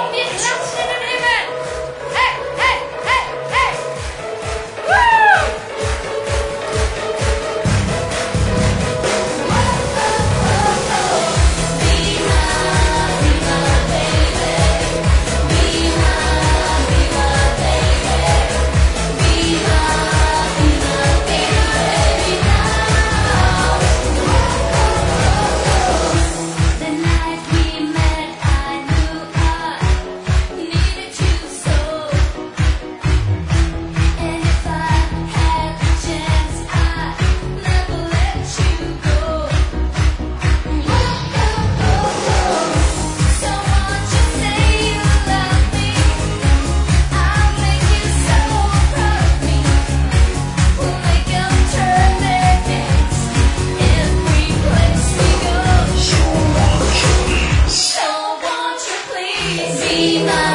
Wir klatschen in den Himmel! Hey, hey, hey, hey! Woo! The night we met, I knew I needed you so. And if I had the chance, I'd never let you go. So won't you say you love me? I'll make you so proud of me. We'll make 'em turn their heads every place we go. So won't you please be my